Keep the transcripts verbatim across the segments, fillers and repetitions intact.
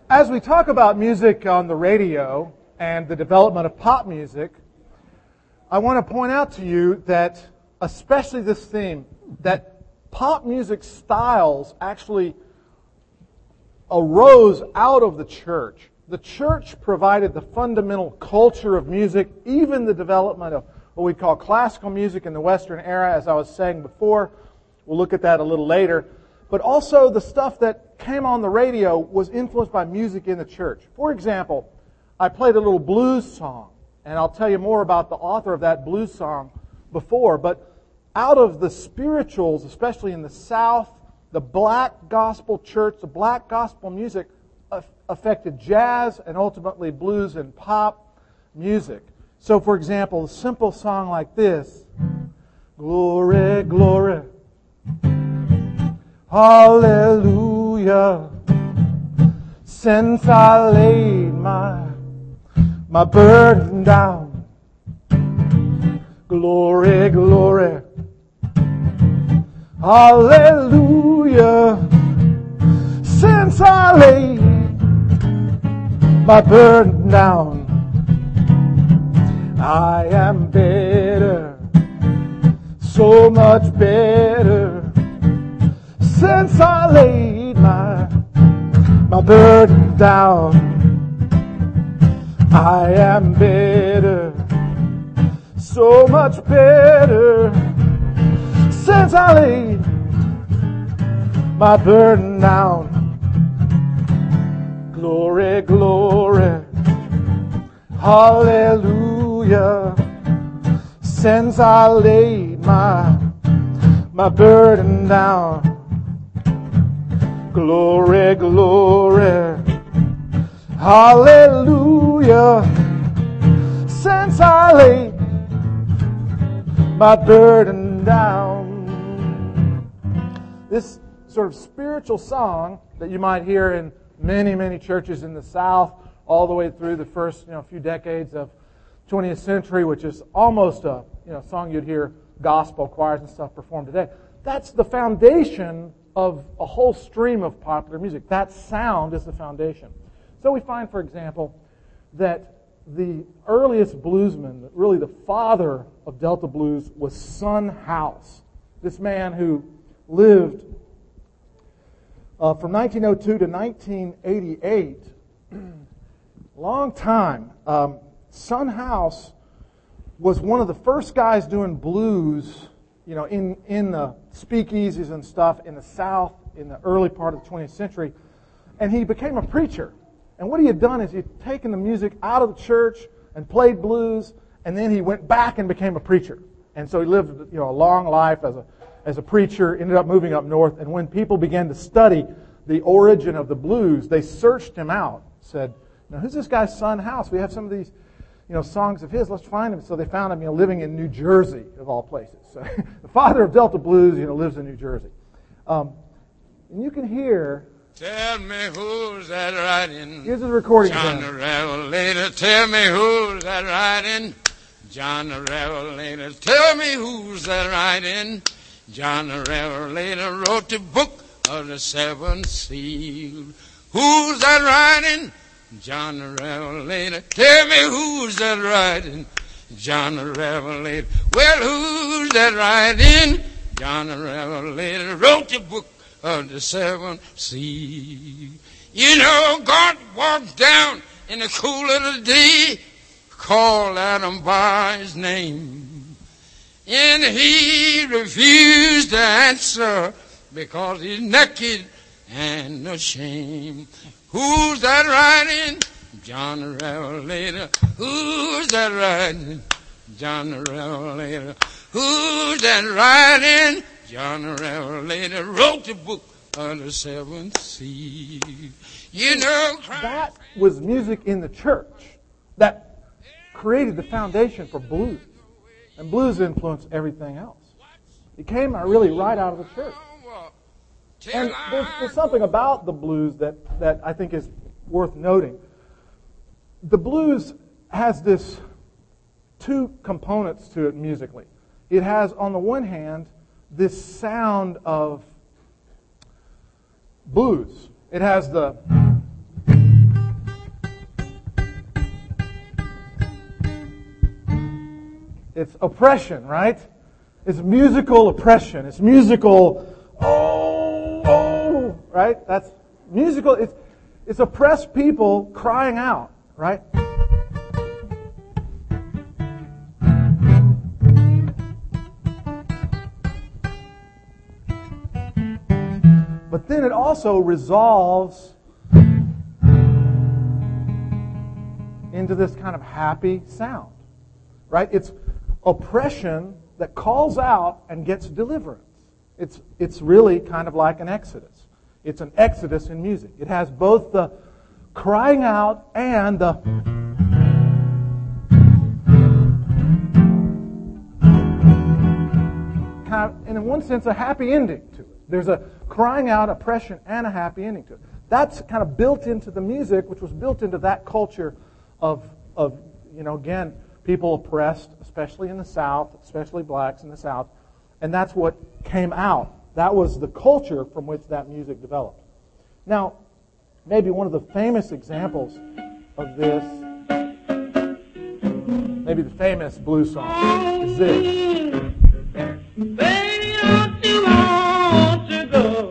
As we talk about music on the radio and the development of pop music, I want to point out to you that, especially this theme, that pop music styles actually arose out of the church. The church provided the fundamental culture of music, even the development of what we call classical music in the Western era, as I was saying before. We'll look at that a little later. But also the stuff that came on the radio was influenced by music in the church. For example, I played a little blues song, and I'll tell you more about the author of that blues song before. But out of the spirituals, especially in the South, the black gospel church, the black gospel music affected jazz and ultimately blues and pop music. So, for example, a simple song like this: Glory, glory, hallelujah, since I laid my, my burden down. Glory, glory, hallelujah, since I laid my burden down. I am better, so much better, since I laid my, my burden down. I am better, so much better, since I laid my burden down. Glory, glory, hallelujah, since I laid my, my burden down. Glory, glory, hallelujah, since I laid my burden down. This sort of spiritual song that you might hear in many, many churches in the South, all the way through the first, you know, few decades of twentieth century, which is almost a, you know, song you'd hear gospel choirs and stuff perform today. That's the foundation of a whole stream of popular music. That sound is the foundation. So we find, for example, that the earliest bluesman, really the father of Delta blues, was Son House. This man who lived uh, from nineteen oh two to nineteen eighty-eight, long time. Um, Son House was one of the first guys doing blues, you know, in, in the speakeasies and stuff in the South in the early part of the twentieth century. And he became a preacher. And what he had done is he'd taken the music out of the church and played blues, and then he went back and became a preacher. And so he lived, you know, a long life as a as a preacher, ended up moving up north, and when people began to study the origin of the blues, they searched him out, said, now, who's this guy's Son House? We have some of these, you know, songs of his. Let's find him. So they found him, you know, living in New Jersey, of all places. So the father of Delta blues, you know, lives in New Jersey. Um, and you can hear. Tell me who's that riding? Here's his recording. John the Revelator. Tell me who's that riding? John the Revelator. Tell me who's that riding? John the Revelator wrote the book of the seven seals. Who's that riding? John the Revelator. Tell me who's that riding? John the Revelator. Well, who's that riding? John the Revelator wrote the book of the seven seals. You know, God walked down in the cool of the day, called Adam by his name, and he refused to answer because he's naked and ashamed. Who's that riding? John the Revelator. Who's that riding? John the Revelator. Who's that riding? John the Revelator wrote the book of the seventh seal. You know, that was music in the church that created the foundation for blues. And blues influenced everything else. It came really right out of the church. And there's, there's something about the blues that, that I think is worth noting. The blues has this two components to it musically. It has, on the one hand, this sound of blues. It has the it's oppression, right? It's musical oppression. It's musical, oh, oh, right? That's musical. It's, it's oppressed people crying out, right? But then it also resolves into this kind of happy sound, right? It's oppression that calls out and gets deliverance. It's, it's really kind of like an exodus. It's an exodus in music. It has both the crying out and the kind of, and in one sense, a happy ending to it. There's a crying out, oppression, and a happy ending to it. That's kind of built into the music, which was built into that culture of, of you know, again, people oppressed, especially in the South, especially blacks in the South, and that's what came out. That was the culture from which that music developed. Now, maybe one of the famous examples of this, maybe the famous blues song, is this. Baby, don't you want to go?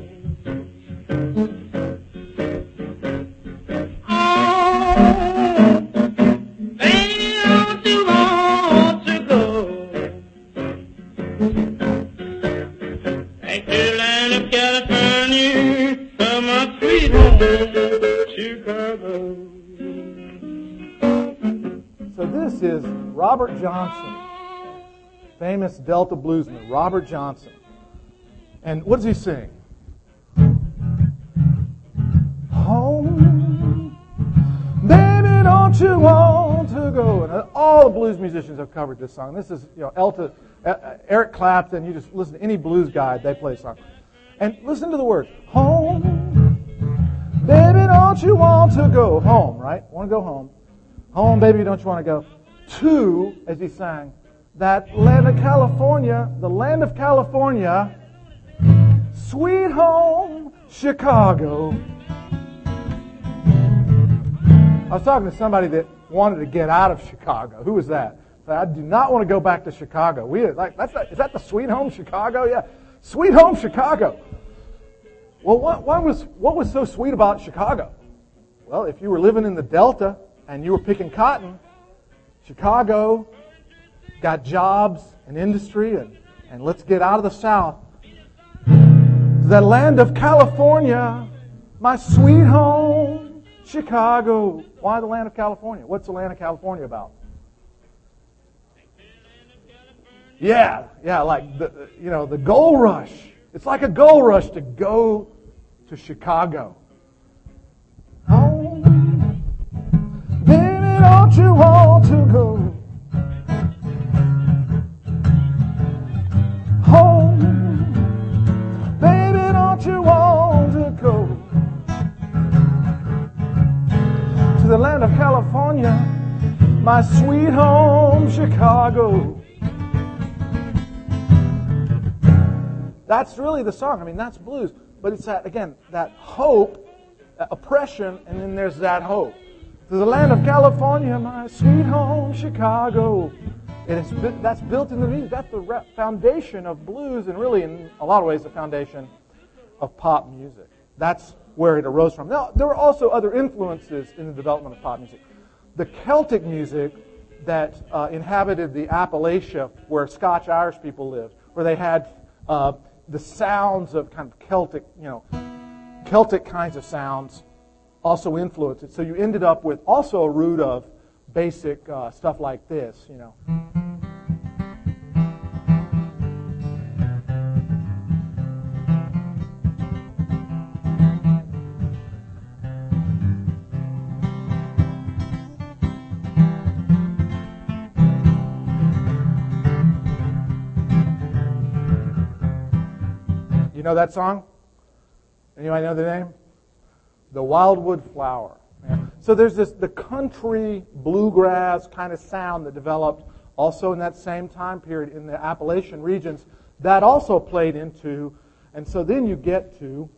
So this is Robert Johnson, famous Delta bluesman, Robert Johnson. And what does he sing? Home, baby, don't you want to go? And all the blues musicians have covered this song. This is, you know, Elta, Eric Clapton. You just listen to any blues guide, they play a song. And listen to the words. Home, baby, don't you want to go home, right? Want to go home. Home, baby, don't you want to go to, as he sang, that land of California, the land of California, sweet home, Chicago. I was talking to somebody that wanted to get out of Chicago. Who was that? I do not want to go back to Chicago. We like that's not, is that the sweet home Chicago? Yeah, sweet home Chicago. Well, what, what was what was so sweet about Chicago? Well, if you were living in the Delta and you were picking cotton, Chicago got jobs and industry, and, and let's get out of the South. The land of California, my sweet home, Chicago. Why the land of California? What's the land of California about? Yeah, yeah, like the you know the gold rush. It's like a gold rush to go to Chicago. Home, baby, don't you want to go? Home, baby, don't you want to go to the land of California, my sweet home, Chicago? That's really the song. I mean, that's blues. But it's that, again, that hope, that oppression, and then there's that hope. To the land of California, my sweet home, Chicago. It is, that's built in the music. That's the foundation of blues, and really, in a lot of ways, the foundation of pop music. That's where it arose from. Now, there were also other influences in the development of pop music. The Celtic music that uh, inhabited the Appalachia, where Scotch-Irish people lived, where they had uh, the sounds of kind of Celtic, you know, Celtic kinds of sounds also influenced it. So you ended up with also a root of basic uh, stuff like this, you know. You know that song? Anybody know the name? The Wildwood Flower. Yeah. So there's this the country bluegrass kind of sound that developed also in that same time period in the Appalachian regions that also played into, and so then you get to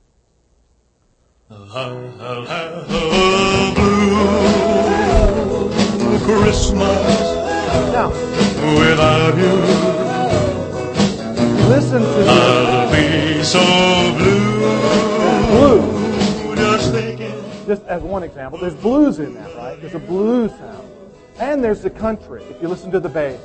I'll have a blue Christmas Now, without you, listen to the I'll be so blue. blues. Just thinking. Just as one example, there's blues in that, right? There's a blues sound. And there's the country, if you listen to the bass.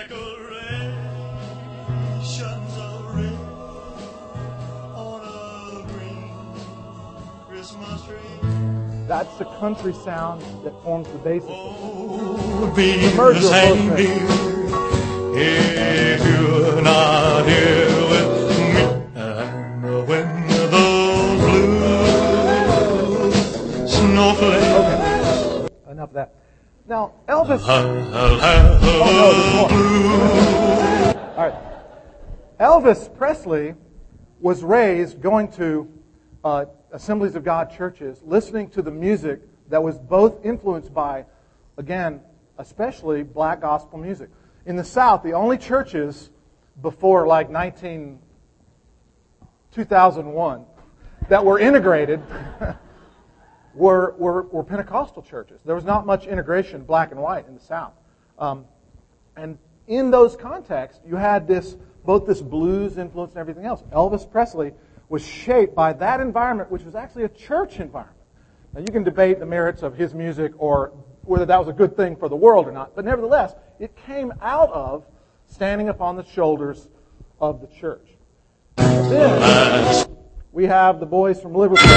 Decorations of red on a green Christmas tree. That's the country sound that forms the basis of it. Oh, be The merger the of same, both dear, if you're not here with me. And when those blue snowflakes, Okay, enough of that. Now, Elvis... I'll have Oh, no, there's more. All right. Elvis Presley was raised going to uh, Assemblies of God churches, listening to the music that was both influenced by, again, especially black gospel music. In the South, the only churches before like nineteen, two thousand one that were integrated were, were, were Pentecostal churches. There was not much integration, black and white, in the South. Um, and in those contexts, you had this both this blues influence and everything else. Elvis Presley was shaped by that environment, which was actually a church environment. Now, you can debate the merits of his music or whether that was a good thing for the world or not, but nevertheless, it came out of standing upon the shoulders of the church. Then, we have the boys from Liverpool.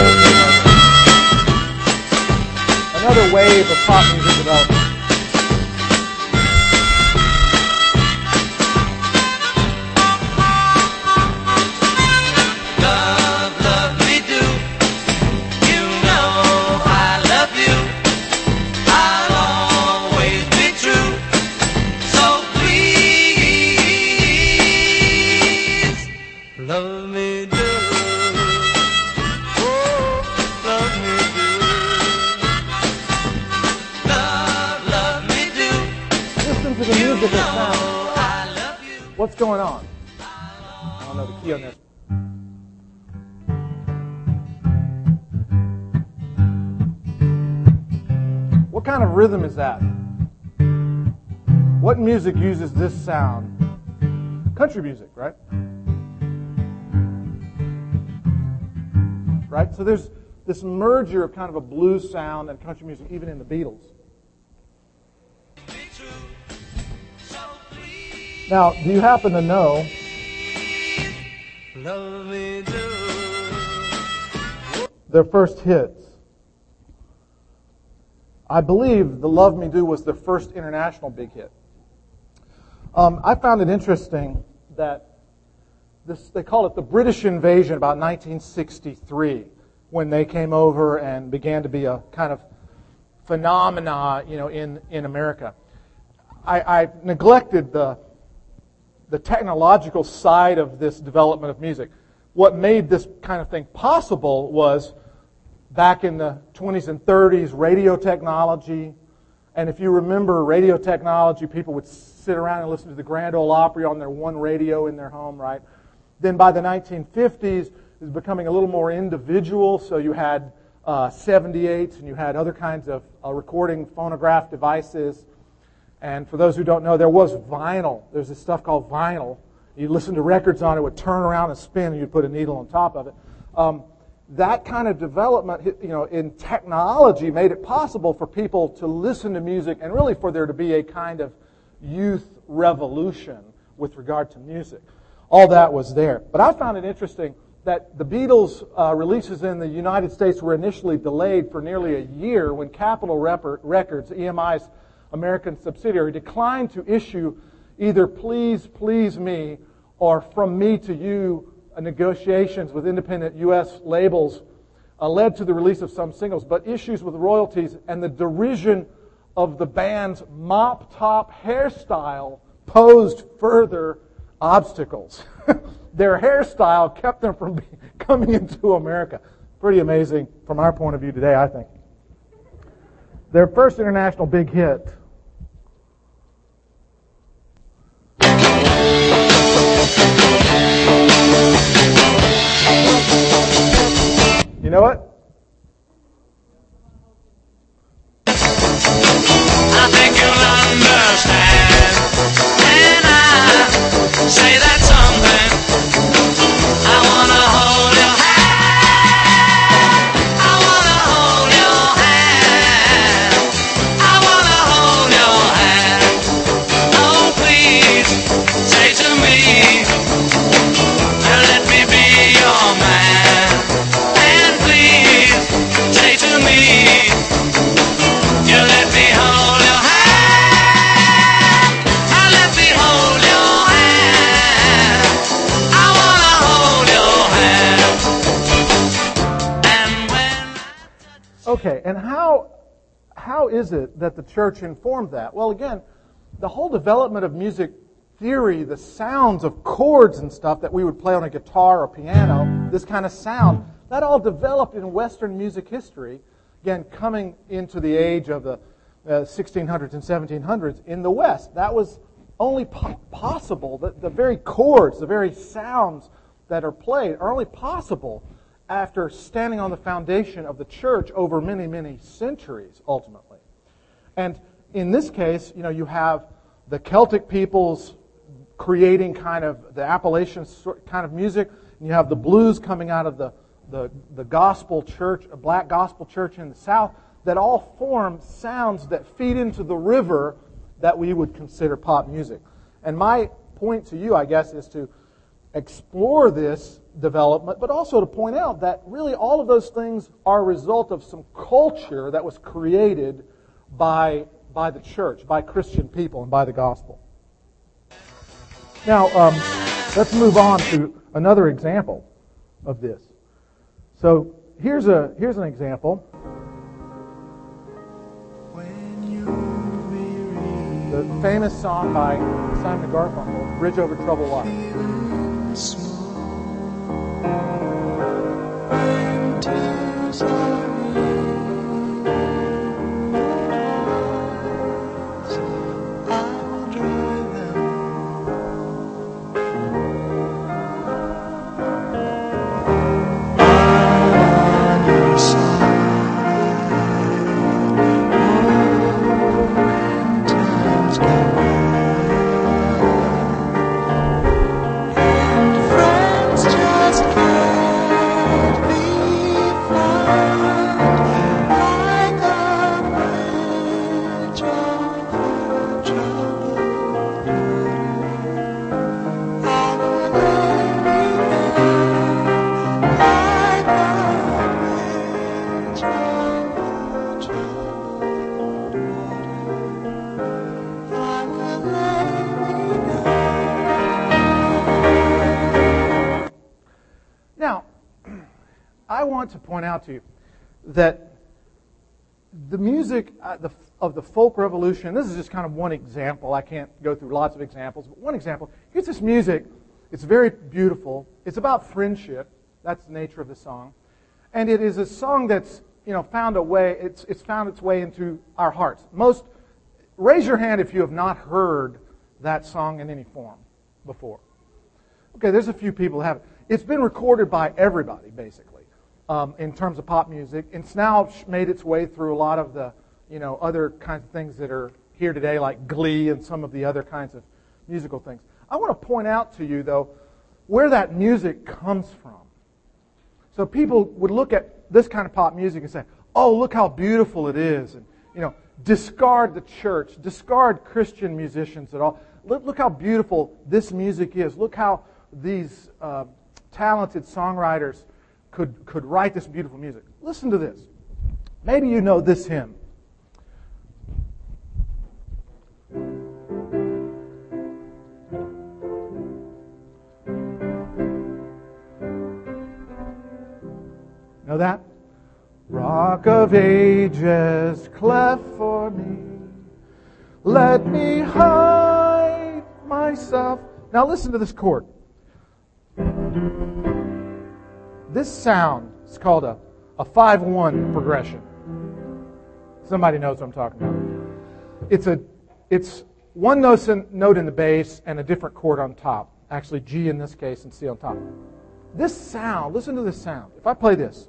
Another wave of pop music development. Love, love me do. You know I love you. I'll always be true. So please, love me do. Oh, love me do. Love, love me do. Listen to the You music know of sound. I love you. What's going on? I don't know the key on this. What kind of rhythm is that? What music uses this sound? Country music, right? Right? So there's this merger of kind of a blues sound and country music, even in the Beatles. Be true. So please, Now, do you happen to know love me do. their first hits? I believe the Love Me Do was their first international big hit. Um, I found it interesting that this, they call it the British invasion about nineteen sixty-three, when they came over and began to be a kind of phenomena, you know, in, in America. I, I neglected the the technological side of this development of music. What made this kind of thing possible was back in the twenties and thirties, radio technology. And if you remember radio technology, people would sit around and listen to the Grand Ole Opry on their one radio in their home, right? Then by the nineteen fifties, it was becoming a little more individual. So you had uh, seventy-eights and you had other kinds of uh, recording phonograph devices. And for those who don't know, there was vinyl. There's this stuff called vinyl. You listen to records on it, it would turn around and spin, and you'd put a needle on top of it. Um, that kind of development, you know, in technology made it possible for people to listen to music and really for there to be a kind of youth revolution with regard to music. All that was there. But I found it interesting that the Beatles' uh, releases in the United States were initially delayed for nearly a year when Capitol Rep- Records, E M I's American subsidiary, declined to issue either Please, Please Me or From Me to You. Uh, negotiations with independent U S labels uh, led to the release of some singles, but issues with royalties and the derision of the band's mop-top hairstyle posed further obstacles. Their hairstyle kept them from coming into America. Pretty amazing from our point of view today, I think. Their first international big hit. You know what? I think you'll understand. Okay, and how how is it that the church informed that? Well, again, the whole development of music theory, the sounds of chords and stuff that we would play on a guitar or piano, this kind of sound, that all developed in Western music history, again, coming into the age of the uh, sixteen hundreds and seventeen hundreds in the West. That was only po- possible, the, the very chords, the very sounds that are played are only possible after standing on the foundation of the church over many, many centuries, ultimately. And in this case, you know, you have the Celtic peoples creating kind of the Appalachian kind of music, and you have the blues coming out of the, the, the gospel church, a black gospel church in the South, that all form sounds that feed into the river that we would consider pop music. And my point to you, I guess, is to explore this development, but also to point out that really all of those things are a result of some culture that was created by, by the church, by Christian people, and by the gospel. Now, um, let's move on to another example of this. So here's a here's an example. The famous song by Simon and Garfunkel, "Bridge Over Troubled Water." I want to point out to you that the music uh, the, of the folk revolution, this is just kind of one example. I can't go through lots of examples, but one example. Here's this music. It's very beautiful. It's about friendship. That's the nature of the song. And it is a song that's, you know, found a way, it's, it's found its way into our hearts. Most, raise your hand if you have not heard that song in any form before. Okay, there's a few people who haven't. It's been recorded by everybody, basically. Um, in terms of pop music. It's now made its way through a lot of the, you know, other kinds of things that are here today, like Glee and some of the other kinds of musical things. I want to point out to you, though, where that music comes from. So people would look at this kind of pop music and say, oh, look how beautiful it is. And, you know, discard the church, discard Christian musicians at all. Look, look how beautiful this music is. Look how these uh, talented songwriters could, could write this beautiful music. Listen to this. Maybe you know this hymn. Know that? Rock of ages, cleft for me, let me hide myself. Now listen to this chord. This sound is called a, a five one progression. Somebody knows what I'm talking about. It's a it's one note in, note in the bass and a different chord on top. Actually, G in this case and C on top. This sound, listen to this sound. If I play this.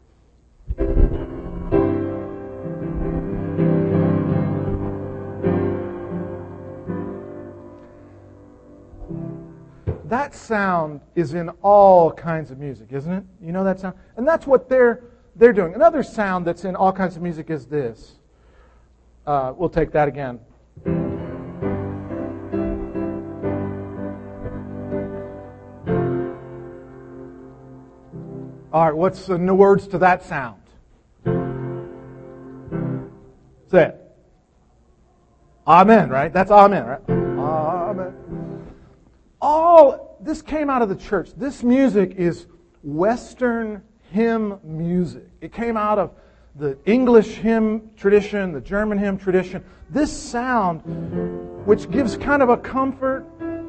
That sound is in all kinds of music, isn't it? You know that sound? And that's what they're they're doing. Another sound that's in all kinds of music is this. Uh, we'll take that again. All right, what's the new words to that sound? Say it. Amen, right? That's amen, right? Amen. All this came out of the church. This music is Western hymn music. It came out of the English hymn tradition, the German hymn tradition. This sound, which gives kind of a comfort,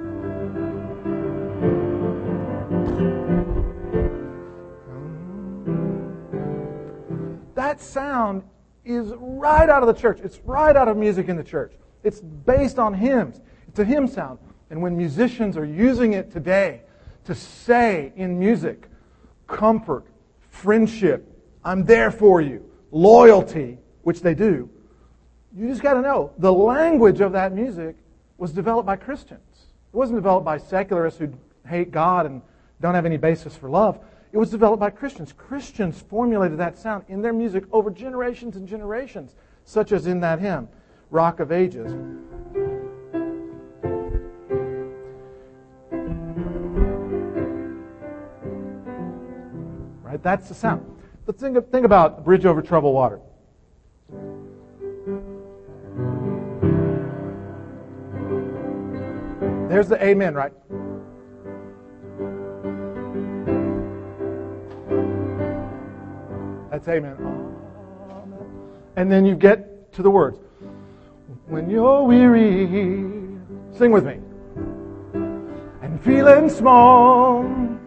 that sound is right out of the church. It's right out of music in the church. It's based on hymns. It's a hymn sound. And when musicians are using it today to say in music, comfort, friendship, I'm there for you, loyalty, which they do, you just got to know the language of that music was developed by Christians. It wasn't developed by secularists who hate God and don't have any basis for love. It was developed by Christians. Christians formulated that sound in their music over generations and generations, such as in that hymn, Rock of Ages. Right? That's the sound. But think, think about Bridge Over Troubled Water. There's the amen, right? That's amen. Amen. And then you get to the words. When you're weary, sing with me. And feeling small.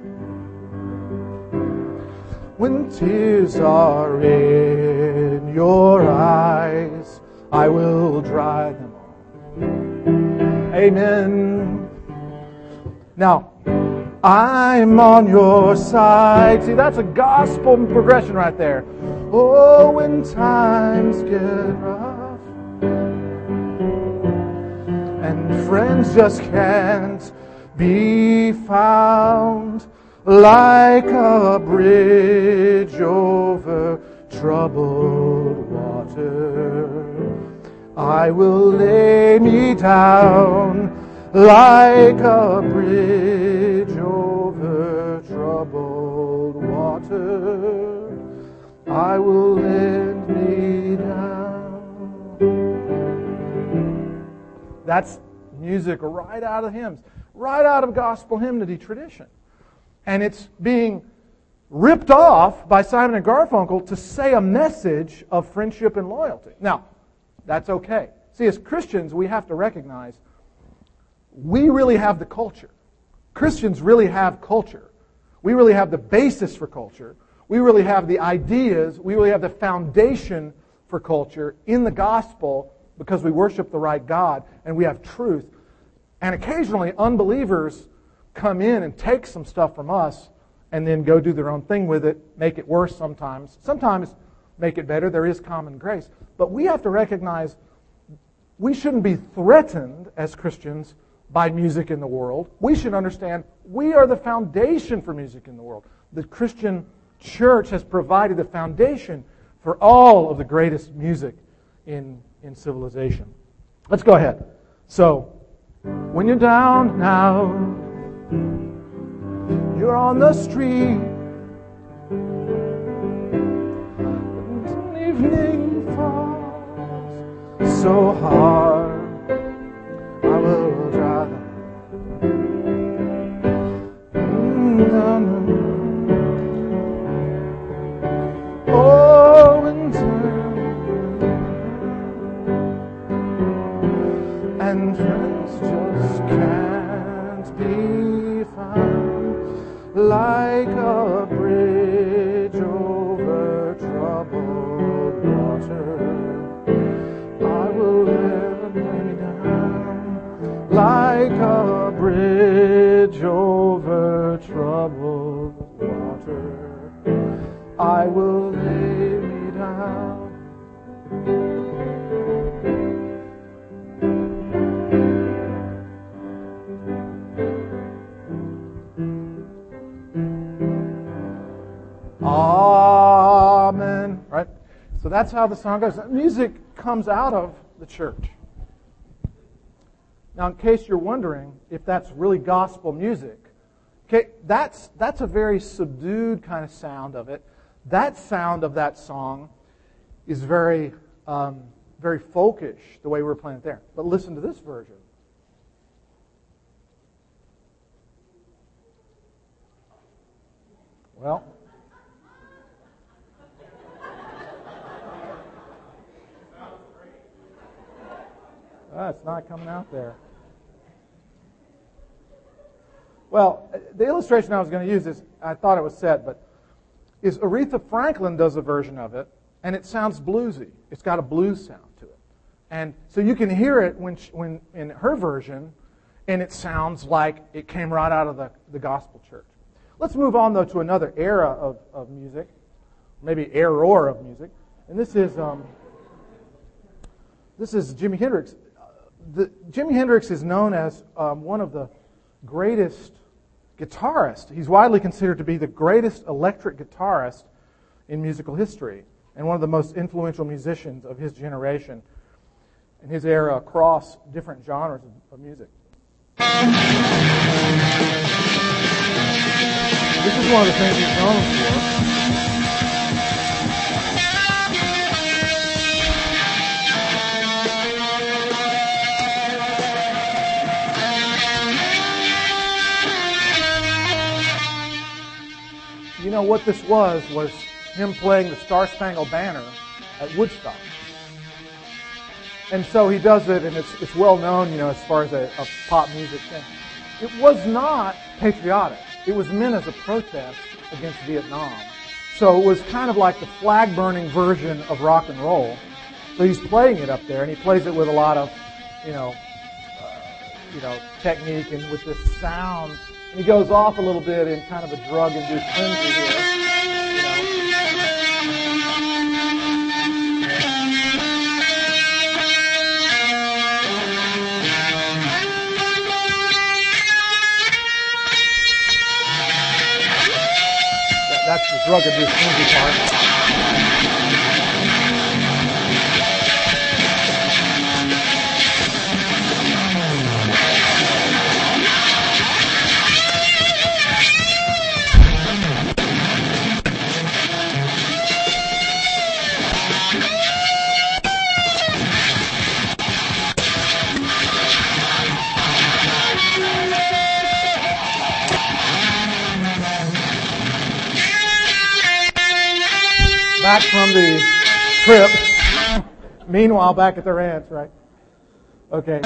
When tears are in your eyes, I will dry them all. Amen. Now, I'm on your side. See, that's a gospel progression right there. Oh, when times get rough and friends just can't be found, like a bridge over troubled water, I will lay me down like a bridge over troubled water, I will lay me down. That's music right out of hymns, right out of gospel hymnody tradition. And it's being ripped off by Simon and Garfunkel to say a message of friendship and loyalty. Now, that's okay. See, as Christians, we have to recognize we really have the culture. Christians really have culture. We really have the basis for culture. We really have the ideas. We really have the foundation for culture in the gospel because we worship the right God and we have truth. And occasionally, unbelievers come in and take some stuff from us and then go do their own thing with it, make it worse sometimes. Sometimes make it better. There is common grace. But we have to recognize we shouldn't be threatened as Christians by music in the world. We should understand we are the foundation for music in the world. The Christian church has provided the foundation for all of the greatest music in, in civilization. Let's go ahead. So, when you're down now, you're on the street, and evening falls so hard, I will dry them. Oh, winter, and friends just can't be found, like a bridge over troubled water, I will let me down, like a bridge over troubled water, I will lay me down. Amen. Right? So that's how the song goes. Music comes out of the church. Now, in case you're wondering if that's really gospel music, okay, that's that's a very subdued kind of sound of it. That sound of that song is very, um, very folkish, the way we're playing it there. But listen to this version. Well, Ah, it's not coming out there. Well, the illustration I was going to use is, I thought it was set, but is Aretha Franklin does a version of it, and it sounds bluesy. It's got a blues sound to it. And so you can hear it when she, when in her version, and it sounds like it came right out of the, the gospel church. Let's move on, though, to another era of, of music, maybe error of music, and this is um, this is Jimi Hendrix. The, Jimi Hendrix is known as um, one of the greatest guitarists. He's widely considered to be the greatest electric guitarist in musical history and one of the most influential musicians of his generation and his era across different genres of, of music. This is one of the things he's known for. You know, what this was, was him playing the Star Spangled Banner at Woodstock. And so he does it, and it's, it's well known, you know, as far as a, a pop music thing. It was not patriotic. It was meant as a protest against Vietnam. So it was kind of like the flag-burning version of rock and roll. So he's playing it up there, and he plays it with a lot of, you know, uh, you know, technique and with this sound. And he goes off a little bit in kind of a drug-induced frenzy here. You know. That, that's the drug-induced frenzy part. Back from the trip. Meanwhile, back at their aunt's, right? Okay.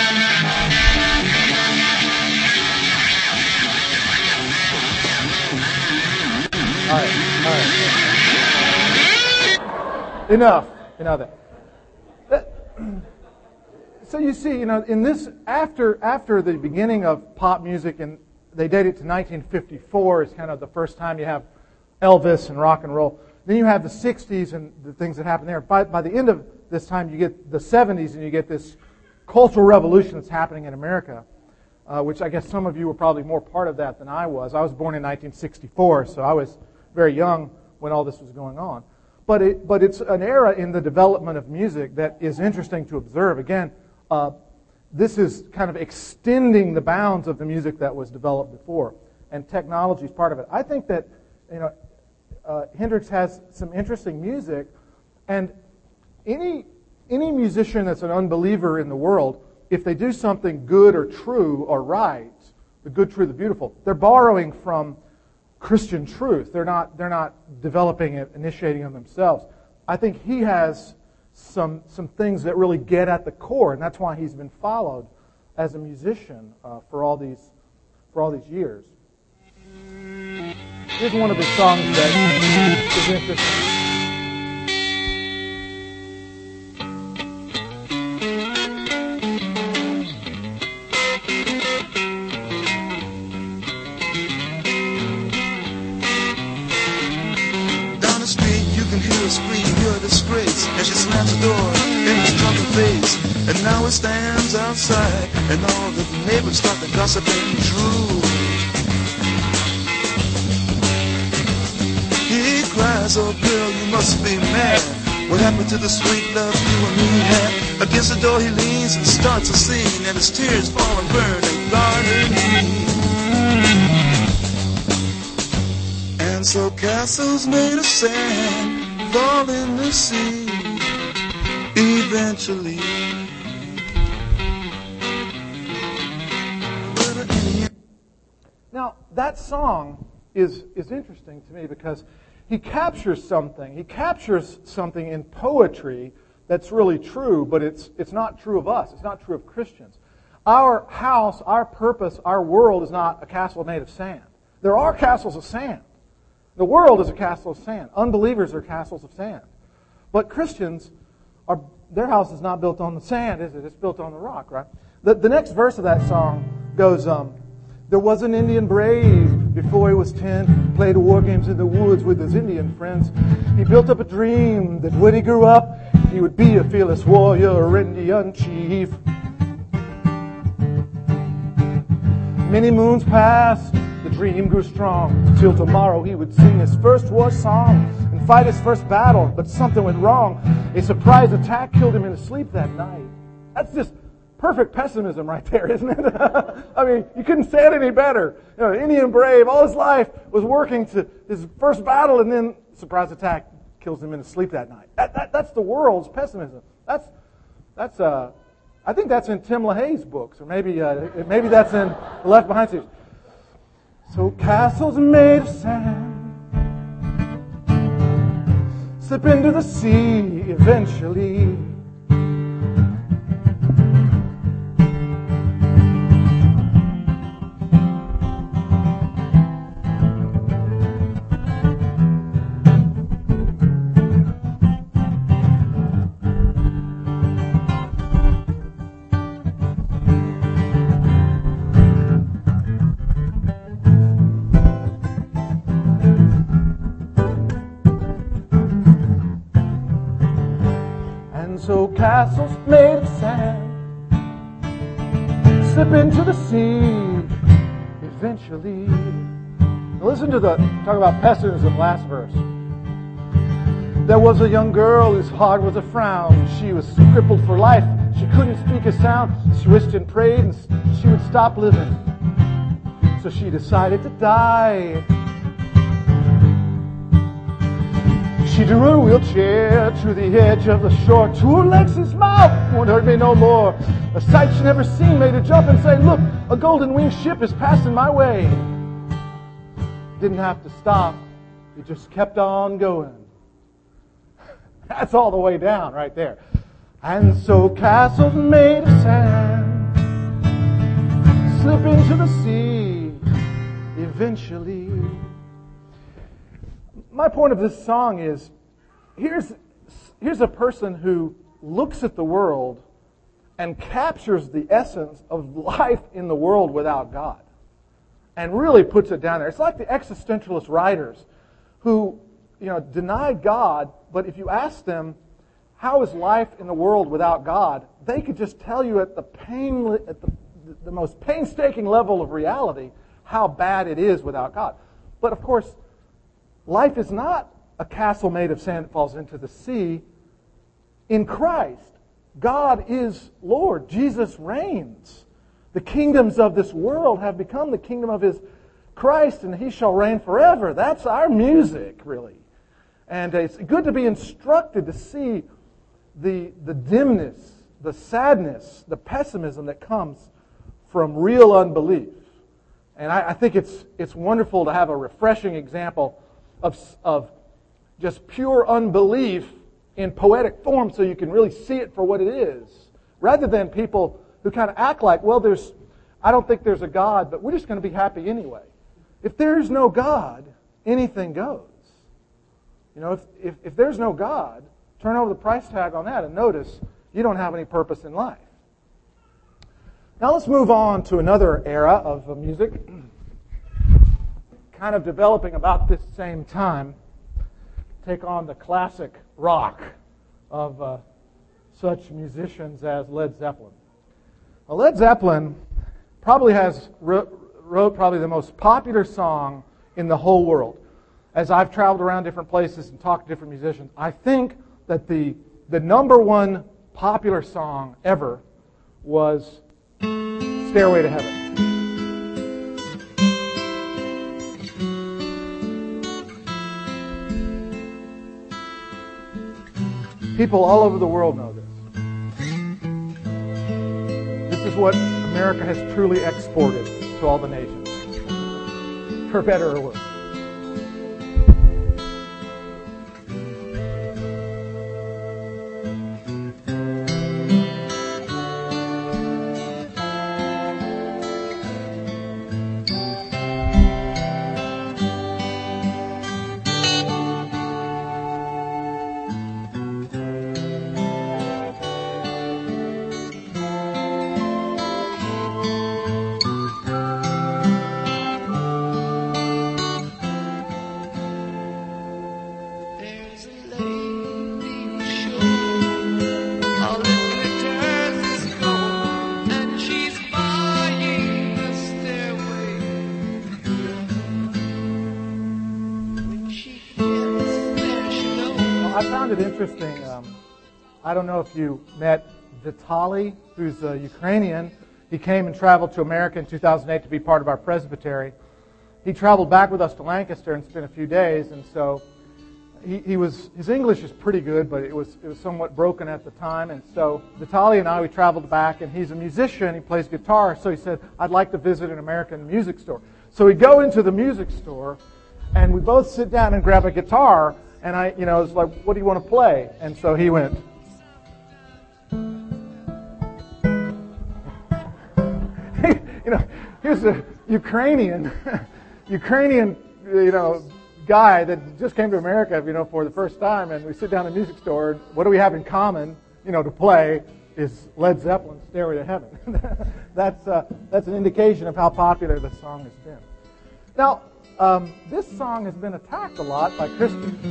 All right. All right. Enough. Enough of that. So you see, you know, in this, after after the beginning of pop music, and they date it to nineteen fifty-four, is kind of the first time you have Elvis and rock and roll. Then you have the sixties and the things that happen there. By, by the end of this time, you get the seventies and you get this cultural revolution that's happening in America, uh, which I guess some of you were probably more part of that than I was. I was born in nineteen sixty-four, so I was very young when all this was going on. But it, but it's an era in the development of music that is interesting to observe. Again, uh, this is kind of extending the bounds of the music that was developed before, and technology is part of it. I think that, you know, Uh, Hendrix has some interesting music, and any any musician that's an unbeliever in the world, if they do something good or true or right, the good, true, the beautiful, they're borrowing from Christian truth. They're not they're not developing it, initiating them themselves. I think he has some some things that really get at the core, and that's why he's been followed as a musician uh, for all these for all these years. Here's one of his songs that is interesting. Down the street, you can hear her scream, you're a disgrace, as she slams the door in his drunken face. And now he stands outside, and all the neighbors start to gossip and drool. He cries, oh girl, you must be mad. What happened to the sweet love you and me had? Against the door he leans and starts a scene, and his tears fall and burn and garden me. And so castles made of sand fall in the sea eventually. Now, that song is is interesting to me because he captures something. He captures something in poetry that's really true, but it's it's not true of us. It's not true of Christians. Our house, our purpose, our world is not a castle made of sand. There are castles of sand. The world is a castle of sand. Unbelievers are castles of sand. But Christians, are their house is not built on the sand, is it? It's built on the rock, right? The, the next verse of that song goes, um, there was an Indian brave before he was ten, played war games in the woods with his Indian friends. He built up a dream that when he grew up, he would be a fearless warrior, Indian chief. Many moons passed, the dream grew strong, till tomorrow he would sing his first war song and fight his first battle, but something went wrong. A surprise attack killed him in his sleep that night. That's just perfect pessimism right there, isn't it? I mean, you couldn't say it any better. You know, Indian brave, all his life was working to his first battle, and then surprise attack kills him in his sleep that night. That, that, that's the world's pessimism. That's that's uh, I think that's in Tim LaHaye's books, or maybe uh, maybe that's in the Left Behind series. So castles made of sand slip into the sea eventually. So castles made of sand slip into the sea eventually. Now listen to the talk about pessimism last verse. There was a young girl whose heart was a frown. She was crippled for life. She couldn't speak a sound. She wished and prayed and she would stop living. So she decided to die. She drew her wheelchair to the edge of the shore. To her legs and smiled, won't hurt me no more. A sight she never seen made her jump and say, look, a golden winged ship is passing my way. Didn't have to stop. He just kept on going. That's all the way down right there. And so castles made of sand slip into the sea eventually. My point of this song is, here's, here's a person who looks at the world and captures the essence of life in the world without God and really puts it down there. It's like the existentialist writers who, you know, denied God, but if you ask them, how is life in the world without God, they could just tell you at the pain, at the, the most painstaking level of reality how bad it is without God. But of course, life is not a castle made of sand that falls into the sea. In Christ, God is Lord. Jesus reigns. The kingdoms of this world have become the kingdom of His Christ, and He shall reign forever. That's our music, really. And it's good to be instructed to see the, the dimness, the sadness, the pessimism that comes from real unbelief. And I, I think it's it's wonderful to have a refreshing example Of, of just pure unbelief in poetic form so you can really see it for what it is, rather than people who kind of act like, well, there's, I don't think there's a God, but we're just going to be happy anyway. If there's no God, anything goes. You know, if, if, if there's no God, turn over the price tag on that and notice you don't have any purpose in life. Now let's move on to another era of music, kind of developing about this same time, take on the classic rock of uh, such musicians as Led Zeppelin. Well, Led Zeppelin probably has wrote, wrote probably the most popular song in the whole world. As I've traveled around different places and talked to different musicians, I think that the the number one popular song ever was Stairway to Heaven. People all over the world know this. This is what America has truly exported to all the nations, for better or worse. All it glitters is gold, and she's buying the stairway to heaven. When she gets there, she knows. Well, I found it interesting. Um, I don't know if you met Vitaly, who's a Ukrainian. He came and traveled to America in two thousand eight to be part of our presbytery. He traveled back with us to Lancaster and spent a few days, and so he, he was his English is pretty good, but it was it was somewhat broken at the time. And so Vitaly and I, we traveled back, and he's a musician. He plays guitar, so he said, "I'd like to visit an American music store." So we go into the music store, and we both sit down and grab a guitar. And I, you know, it's like, "What do you want to play?" And so he went. You know, here's a Ukrainian, Ukrainian, you know, guy that just came to America, you know, for the first time, and we sit down in a music store. And what do we have in common, you know, to play is Led Zeppelin's "Stairway to Heaven." that's uh, that's an indication of how popular the song has been. Now, um, this song has been attacked a lot by Christians.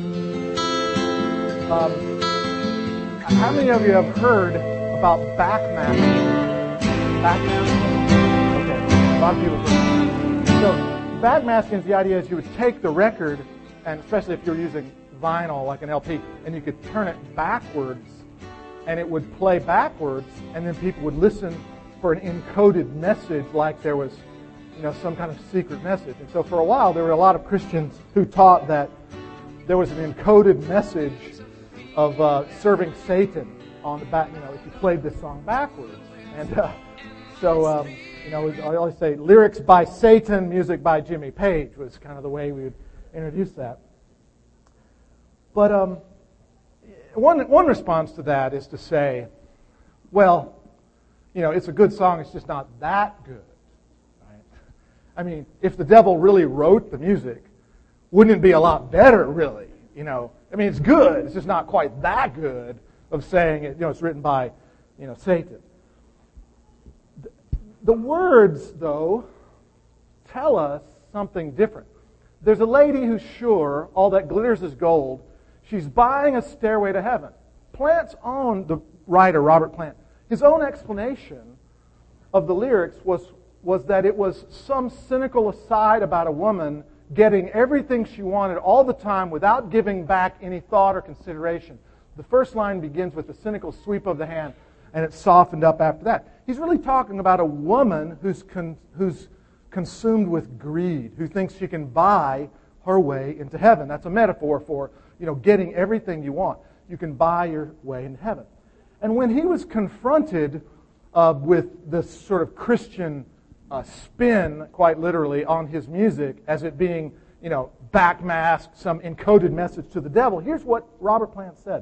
Um, how many of you have heard about backmasking? Backmasking? A lot of people do. So backmasking is the idea is you would take the record, and especially if you're using vinyl like an L P, and you could turn it backwards, and it would play backwards, and then people would listen for an encoded message like there was, you know, some kind of secret message. And so for a while there were a lot of Christians who taught that there was an encoded message of uh, serving Satan on the back, you know, if you played this song backwards. And uh, so... Um, You know, I always say lyrics by Satan, music by Jimmy Page was kind of the way we would introduce that. But um, one one response to that is to say, well, you know, it's a good song, it's just not that good. Right? I mean, if the devil really wrote the music, wouldn't it be a lot better, really? You know, I mean, it's good, it's just not quite that good of saying it. You know, it's written by, you know, Satan. The words, though, tell us something different. There's a lady who's sure all that glitters is gold. She's buying a stairway to heaven. Plant's own, the writer, Robert Plant, his own explanation of the lyrics was, was that it was some cynical aside about a woman getting everything she wanted all the time without giving back any thought or consideration. The first line begins with a cynical sweep of the hand, and it's softened up after that. He's really talking about a woman who's con, who's consumed with greed, who thinks she can buy her way into heaven. That's a metaphor for, you know, getting everything you want. You can buy your way into heaven. And when he was confronted uh, with this sort of Christian uh, spin, quite literally, on his music as it being, you know, backmasked, some encoded message to the devil, here's what Robert Plant said.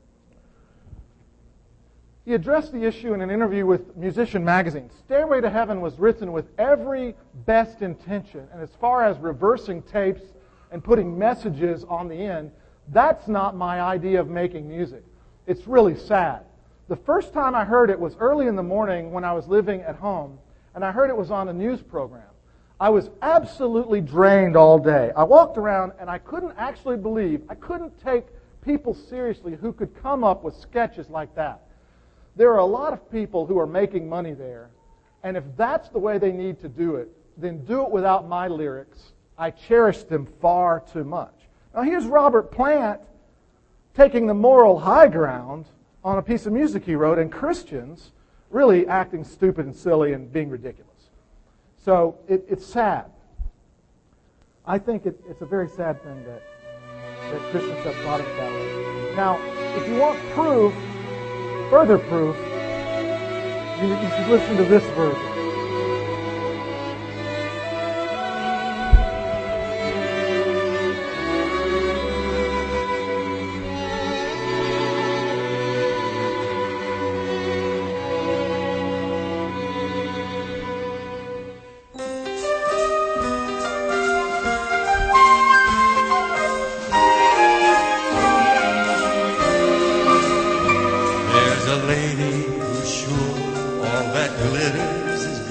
He addressed the issue in an interview with Musician Magazine. Stairway to Heaven was written with every best intention. And as far as reversing tapes and putting messages on the end, that's not my idea of making music. It's really sad. The first time I heard it was early in the morning when I was living at home, and I heard it was on a news program. I was absolutely drained all day. I walked around and I couldn't actually believe, I couldn't take people seriously who could come up with sketches like that. There are a lot of people who are making money there, and if that's the way they need to do it, then do it without my lyrics. I cherish them far too much. Now here's Robert Plant taking the moral high ground on a piece of music he wrote, and Christians really acting stupid and silly and being ridiculous. So it, it's sad. I think it, it's a very sad thing that, that Christians have thought of it that way. Now, if you want proof, further proof, you, you should listen to this version.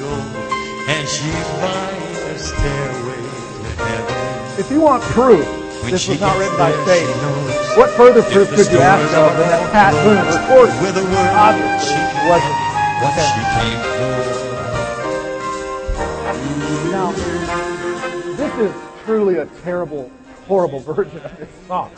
If you want proof When this she was not gets written by there, Satan. she knows What further proof if the could you ask stores of are than that open, Pat Boone recorded? with a word Obviously, she it wasn't. what Okay. she came for. Now, this is truly a terrible, horrible version of this song.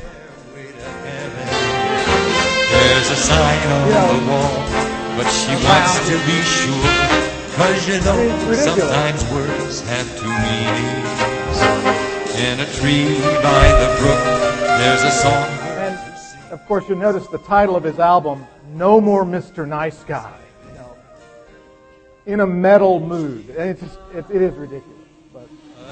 There's a sign on Yeah. the wall, but she wants to be sure. Cause you know, It's ridiculous. sometimes words have two meanings. In a tree by the brook, there's a song. And, of course, you'll notice the title of his album, No More Mister Nice Guy. You know, in a metal mood. And it's just, it, it is ridiculous. But.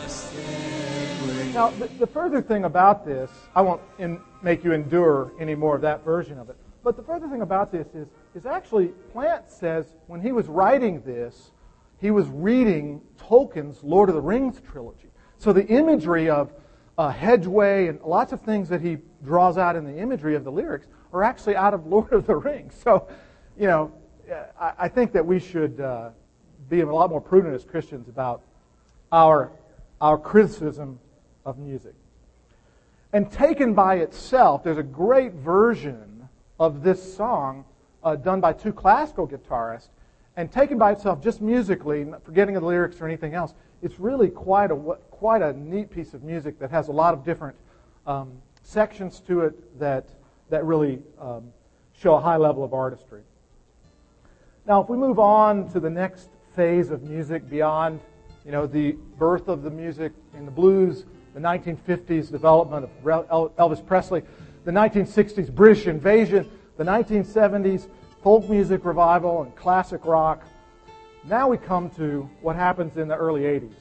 Now, the, the further thing about this, I won't in, make you endure any more of that version of it, but the further thing about this is, is actually, Plant says when he was writing this, he was reading Tolkien's Lord of the Rings trilogy. So the imagery of uh, Hedgeway and lots of things that he draws out in the imagery of the lyrics are actually out of Lord of the Rings. So, you know, I, I think that we should uh, be a lot more prudent as Christians about our, our criticism of music. And taken by itself, there's a great version of this song uh, done by two classical guitarists, and taken by itself just musically, not forgetting the lyrics or anything else, it's really quite a quite a neat piece of music that has a lot of different um, sections to it that that really um, show a high level of artistry. Now, if we move on to the next phase of music beyond, you know, the birth of the music in the blues, the nineteen fifties development of Elvis Presley, the nineteen sixties British invasion, the nineteen seventies folk music revival and classic rock. Now we come to what happens in the early eighties.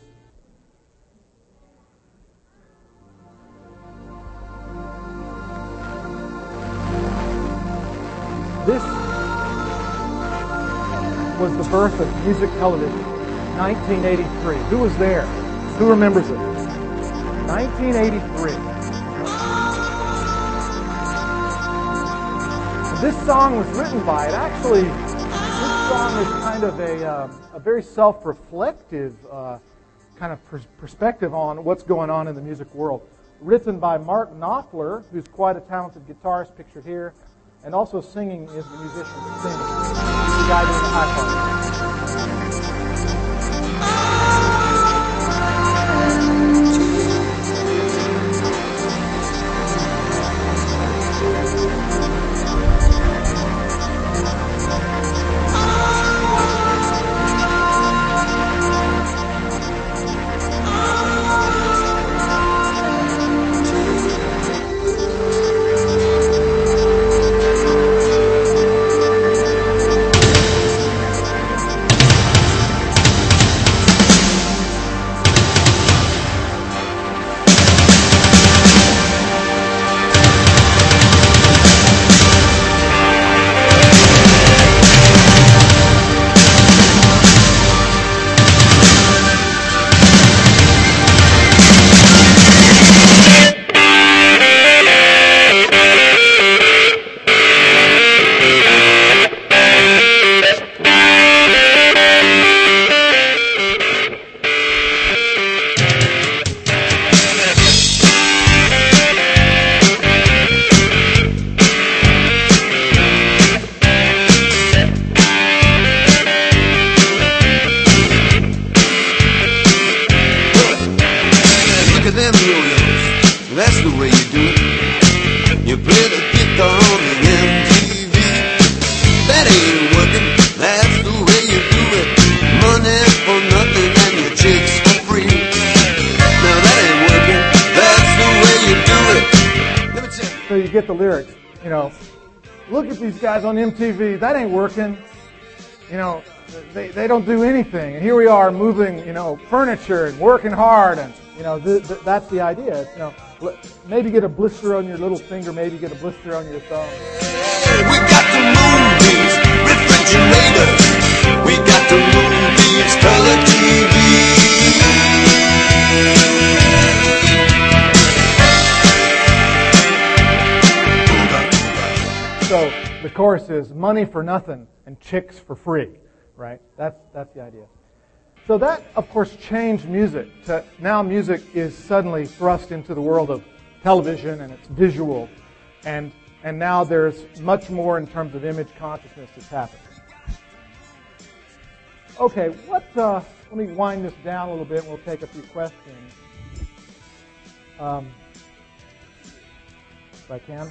This was the birth of music television, nineteen eighty-three. Who was there? Who remembers it? nineteen eighty-three. This song was written by it. Actually, this song is kind of a, uh, a very self-reflective uh, kind of pers- perspective on what's going on in the music world. Written by Mark Knopfler, who's quite a talented guitarist pictured here, and also singing is the musician that sings. The guy doing the high part. Get the lyrics, you know, look at these guys on M T V, that ain't working, you know, they, they don't do anything, and here we are moving, you know, furniture and working hard, and, you know, th- th- that's the idea, it's, you know, maybe get a blister on your little finger, maybe get a blister on your thumb. We got the movies, refrigerators, we got the movies, color T V. So the chorus is money for nothing and chicks for free, right? That's that's the idea. So that, of course, changed music. To, now music is suddenly thrust into the world of television and it's visual. And and now there's much more in terms of image consciousness that's happening. Okay, what? Uh, let me wind this down a little bit and we'll take a few questions. Um, if I can.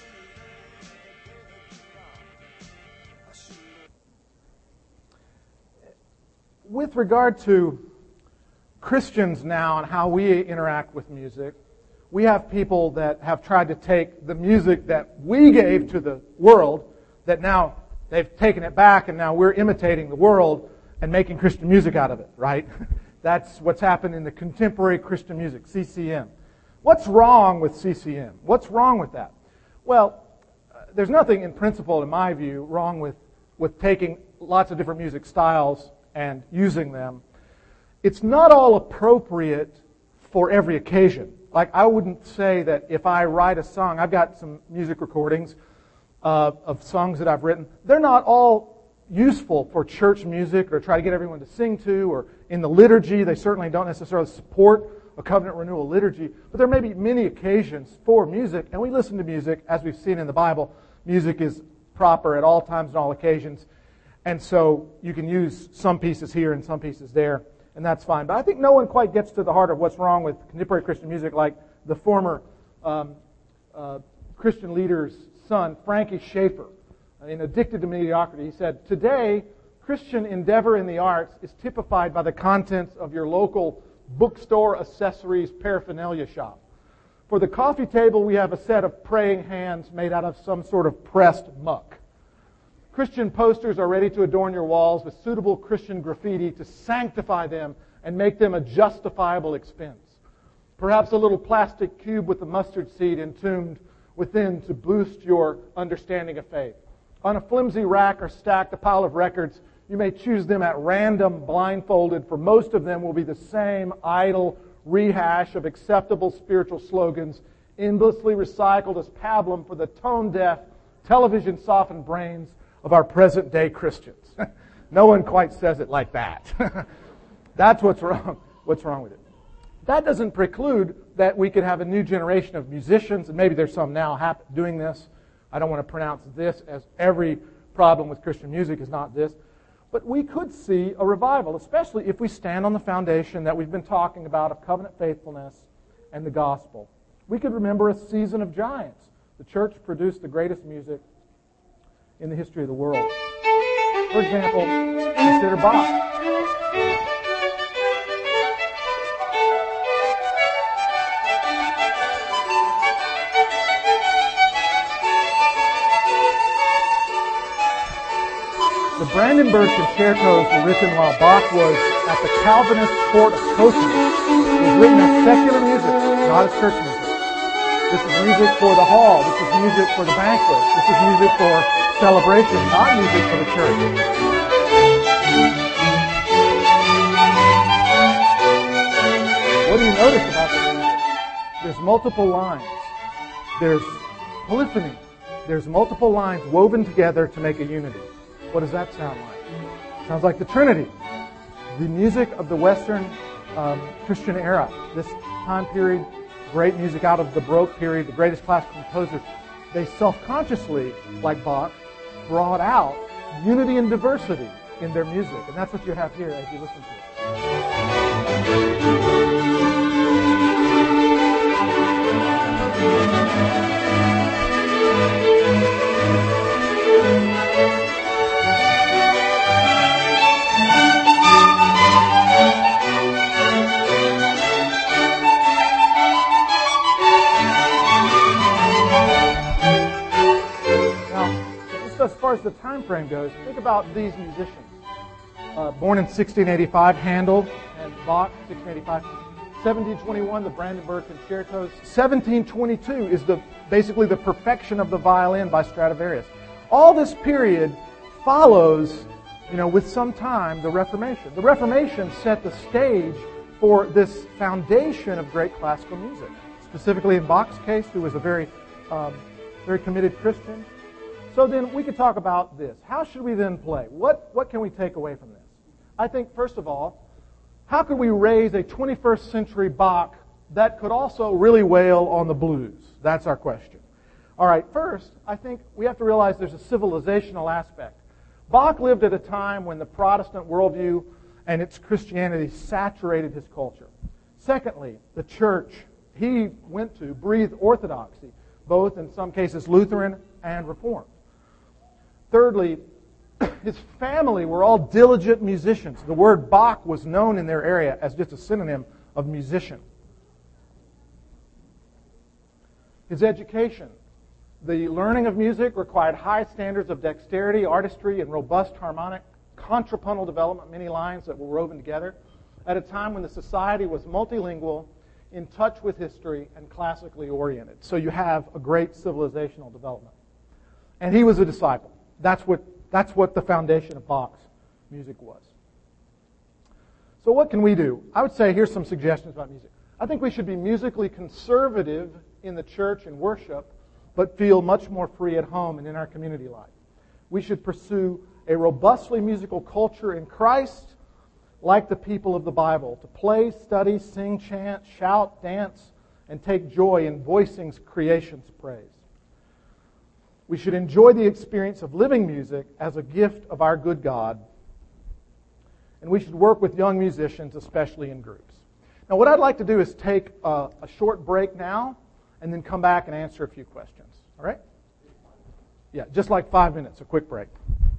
With regard to Christians now and how we interact with music, we have people that have tried to take the music that we gave to the world, that now they've taken it back and now we're imitating the world and making Christian music out of it, right? That's what's happened in the contemporary Christian music, C C M. What's wrong with C C M? What's wrong with that? Well, uh, there's nothing in principle, in my view, wrong with, with taking lots of different music styles and using them. It's not all appropriate for every occasion. Like, I wouldn't say that if I write a song, I've got some music recordings uh, of songs that I've written. They're not all useful for church music or try to get everyone to sing to, or in the liturgy. They certainly don't necessarily support a covenant renewal liturgy. But there may be many occasions for music, and we listen to music, as we've seen in the Bible. Music is proper at all times and all occasions. And so you can use some pieces here and some pieces there, and that's fine. But I think no one quite gets to the heart of what's wrong with contemporary Christian music like the former um, uh, Christian leader's son, Frankie Schaeffer, in Addicted to Mediocrity. He said, "Today, Christian endeavor in the arts is typified by the contents of your local bookstore accessories paraphernalia shop. For the coffee table, we have a set of praying hands made out of some sort of pressed muck. Christian posters are ready to adorn your walls with suitable Christian graffiti to sanctify them and make them a justifiable expense. Perhaps a little plastic cube with a mustard seed entombed within to boost your understanding of faith. On a flimsy rack are stacked a pile of records. You may choose them at random, blindfolded, for most of them will be the same idle rehash of acceptable spiritual slogans, endlessly recycled as pablum for the tone-deaf, television-softened brains of our present-day Christians." No one quite says it like that. That's what's wrong. What's wrong with it? That doesn't preclude that we could have a new generation of musicians, and maybe there's some now hap- doing this. I don't want to pronounce this as every problem with Christian music is not this. But we could see a revival, especially if we stand on the foundation that we've been talking about of covenant faithfulness and the gospel. We could remember a season of giants. The church produced the greatest music in the history of the world. For example, consider Bach. The Brandenburg Concertos were written while Bach was at the Calvinist court of Cosimo. It was written as secular music, not as church music. This is music for the hall. This is music for the banquet. This is music for celebration, not music for the church. What do you notice about the music? There's multiple lines. There's polyphony. There's multiple lines woven together to make a unity. What does that sound like? Sounds like the Trinity. The music of the Western um, Christian era, this time period, great music out of the Baroque period, the greatest classical composers, they self-consciously, like Bach, brought out unity and diversity in their music. And that's what you have here as you listen to it. As far as the time frame goes, think about these musicians. Uh, born in sixteen eighty-five, Handel and Bach, sixteen eighty-five. seventeen twenty-one, the Brandenburg Concertos. seventeen twenty-two is the basically the perfection of the violin by Stradivarius. All this period follows, you know, with some time, the Reformation. The Reformation set the stage for this foundation of great classical music. Specifically in Bach's case, who was a very, um, very committed Christian. So then we could talk about this. How should we then play? What, what can we take away from this? I think, first of all, how could we raise a twenty-first century Bach that could also really wail on the blues? That's our question. All right, first, I think we have to realize there's a civilizational aspect. Bach lived at a time when the Protestant worldview and its Christianity saturated his culture. Secondly, the church he went to breathed orthodoxy, both in some cases Lutheran and Reformed. Thirdly, his family were all diligent musicians. The word Bach was known in their area as just a synonym of musician. His education. The learning of music required high standards of dexterity, artistry, and robust harmonic contrapuntal development, many lines that were woven together, at a time when the society was multilingual, in touch with history, and classically oriented. So you have a great civilizational development. And he was a disciple. That's what, that's what the foundation of Bach's music was. So what can we do? I would say here's some suggestions about music. I think we should be musically conservative in the church and worship, but feel much more free at home and in our community life. We should pursue a robustly musical culture in Christ, like the people of the Bible, to play, study, sing, chant, shout, dance, and take joy in voicing creation's praise. We should enjoy the experience of living music as a gift of our good God, and we should work with young musicians, especially in groups. Now, what I'd like to do is take a, a short break now, and then come back and answer a few questions. All right? Yeah, just like five minutes, a quick break.